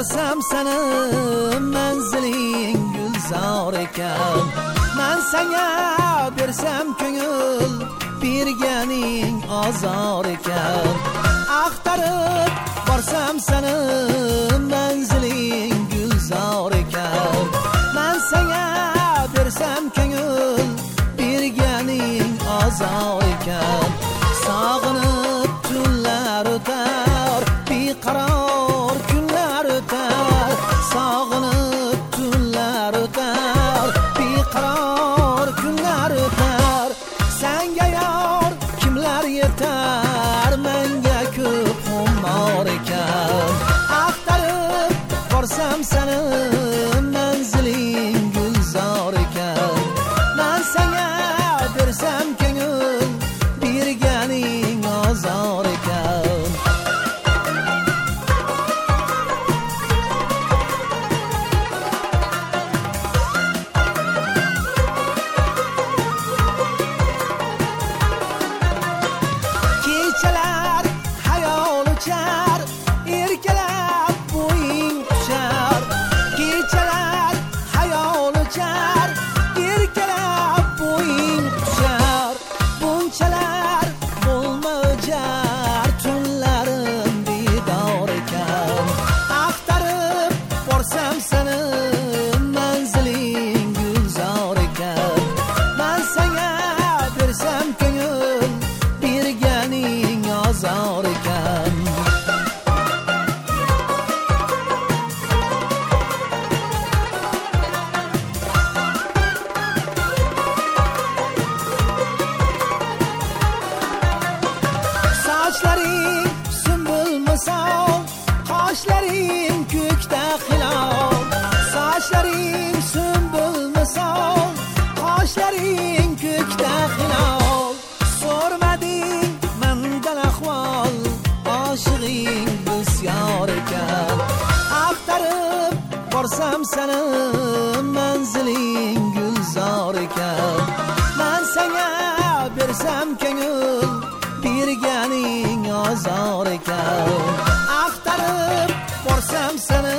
borsam seni manziling gulzor ekan. Men senga bersam ko'ngil berganing azor ekan. Axtarib borsam seni manziling gulzor ekan. Men senga bersam ko'ngil berganing azor ekan. Sog'inib tunlar o'tar, beqaror kunlar o'tar. Sog'inib tunlar o'tar, beqaror kunlar o'tar. Senga yor kimlar yetar, menga ko'p xumor ekan. Axtarib borsam seni manziling gulzor ekan. Men senga bersam ko'ngil berganing azor ekan. Kechalar hayol uchar, erkalab bo'ying tushar. Kechalar hayol uchar, erkalab bo'ying tushar. Bunchalar bo'lma jar, tunlarim bedor ekan. Axtarib borsam seni manziling gulzor ekan. Men senga bersam ko'ngil berganing azor ekan. Sochlaring sumbul misol, qoshlaring ko'kda hilol. Sochlaring sumbul misol, qoshlaring ko'kda hilol. So'rmading mendan ahvol, oshig'ing bisyor ekan. Axtarib borsam seni manziling gulzor ekan. Men senga bersam ko'ngil berganing azor ekan. Axtarib borsam seni